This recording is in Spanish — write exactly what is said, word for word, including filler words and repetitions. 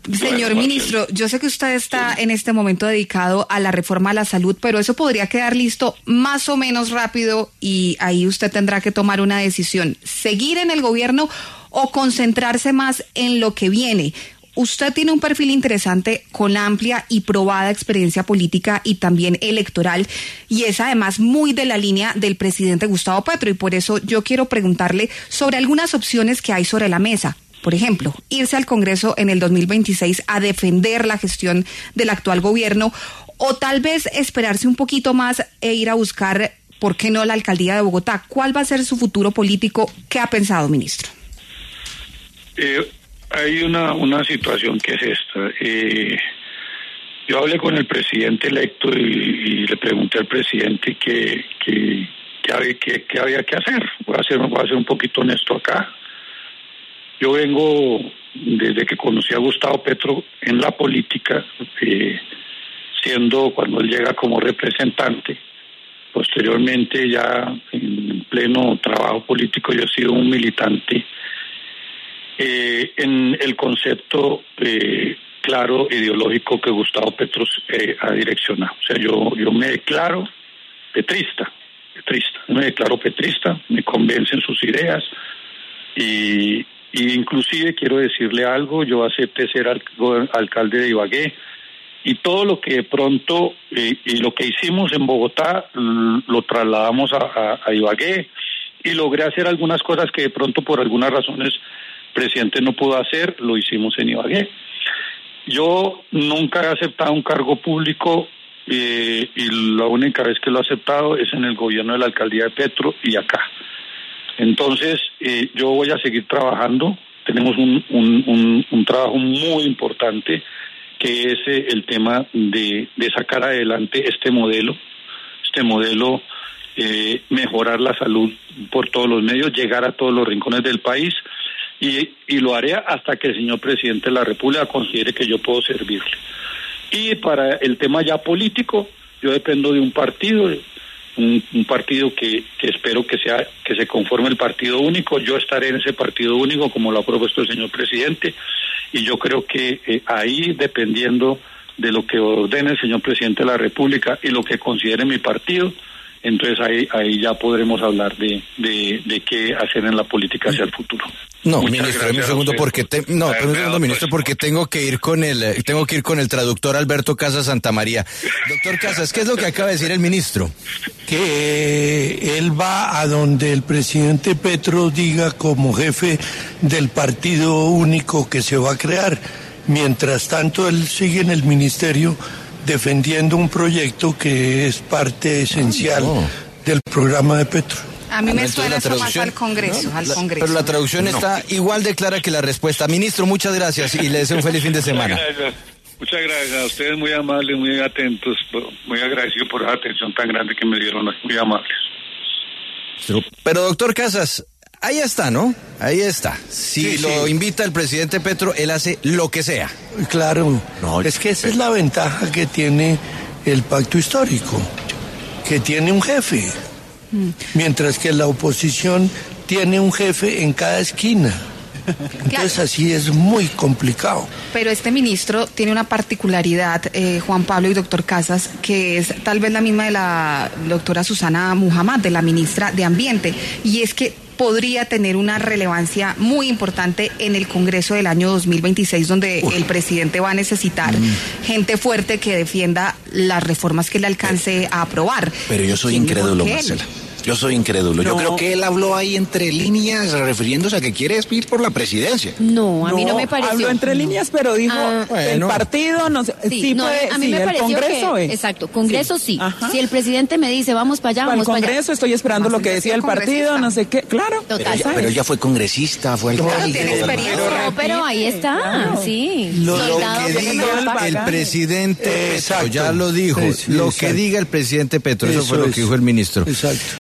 Señor ministro, yo sé que usted está en este momento dedicado a la reforma a la salud, pero eso podría quedar listo más o menos rápido y ahí usted tendrá que tomar una decisión, seguir en el gobierno o concentrarse más en lo que viene. Usted tiene un perfil interesante con amplia y probada experiencia política y también electoral y es además muy de la línea del presidente Gustavo Petro y por eso yo quiero preguntarle sobre algunas opciones que hay sobre la mesa. Por ejemplo, irse al Congreso en el dos mil veintiséis a defender la gestión del actual gobierno o tal vez esperarse un poquito más e ir a buscar, ¿por qué no, la alcaldía de Bogotá? ¿Cuál va a ser su futuro político? ¿Qué ha pensado, ministro? Eh, hay una, una situación que es esta. Eh, yo hablé con el presidente electo y, y le pregunté al presidente qué que, que, que, que había que hacer. Voy a ser, voy a ser un poquito honesto acá. Yo vengo, desde que conocí a Gustavo Petro en la política, eh, siendo cuando él llega como representante, posteriormente ya en pleno trabajo político yo he sido un militante eh, en el concepto eh, claro, ideológico que Gustavo Petro eh, ha direccionado. O sea, yo, yo me declaro petrista, petrista, me declaro petrista, me convencen sus ideas y... Y inclusive quiero decirle algo, yo acepté ser al, alcalde de Ibagué y todo lo que de pronto eh, y lo que hicimos en Bogotá lo trasladamos a, a, a Ibagué y logré hacer algunas cosas que de pronto por algunas razones el presidente no pudo hacer, lo hicimos en Ibagué. Yo nunca he aceptado un cargo público eh, y la única vez que lo he aceptado es en el gobierno de la alcaldía de Petro y acá. Entonces, eh, yo voy a seguir trabajando. Tenemos un, un, un, un trabajo muy importante que es eh, el tema de, de sacar adelante este modelo, este modelo, eh, mejorar la salud por todos los medios, llegar a todos los rincones del país y, y lo haré hasta que el señor presidente de la República considere que yo puedo servirle. Y para el tema ya político, yo dependo de un partido, Un, un partido que, que espero que sea que se conforme el partido único. Yo estaré en ese partido único como lo ha propuesto el señor presidente y yo creo que eh, ahí, dependiendo de lo que ordene el señor presidente de la República y lo que considere mi partido, entonces ahí ahí ya podremos hablar de, de, de qué hacer en la política hacia el futuro. No, Muchas ministro, un segundo porque te, no, un segundo, ministro, porque tengo que ir con el tengo que ir con el traductor Alberto Casas Santamaría. Doctor Casas, ¿qué es lo que acaba de decir el ministro? Que él va a donde el presidente Petro diga como jefe del partido único que se va a crear. Mientras tanto, él sigue en el ministerio defendiendo un proyecto que es parte esencial oh. del programa de Petro. A mí me suena eso más al Congreso, ¿no? al la, Congreso. Pero la traducción no. está igual de clara que la respuesta. Ministro, muchas gracias y le deseo un feliz fin de semana. Muchas gracias, muchas gracias. A ustedes muy amables, muy atentos, muy agradecido por la atención tan grande que me dieron, muy amables. Pero doctor Casas, ahí está, ¿no? Ahí está. Si sí, lo sí. invita el presidente Petro, él hace lo que sea. Claro, no, es que esa es la ventaja que tiene el pacto histórico, que tiene un jefe. Mientras que la oposición tiene un jefe en cada esquina. Entonces claro. así es muy complicado. Pero este ministro tiene una particularidad, eh, Juan Pablo y doctor Casas, que es tal vez la misma de la doctora Susana Muhammad, de la ministra de Ambiente, y es que podría tener una relevancia muy importante en el Congreso del año dos mil veintiséis, donde Uf. el presidente va a necesitar mm. gente fuerte que defienda las reformas que le alcance a aprobar. Pero yo soy incrédulo, Marcela. Yo soy incrédulo. No. Yo creo que él habló ahí entre líneas refiriéndose a que quiere ir por la presidencia. No, a mí no, no me pareció. Habló entre líneas, pero dijo ah, bueno. el partido, no sé. Sí, sí no, puede, a mí sí, me pareció el Congreso que, es. exacto, Congreso sí. sí. Si el presidente me dice, vamos para allá, vamos para allá. el Congreso, estoy esperando lo que decía el partido, no sé qué. Claro. Total. Pero, ella, pero ella fue congresista, fue alcalde. Claro, tiene experiencia. No, pero ahí está, claro. sí. Lo, lo que diga el, el presidente Petro, ya lo dijo. Sí, sí, lo exacto. que diga el presidente Petro, eso, eso fue lo que dijo el ministro. Exacto.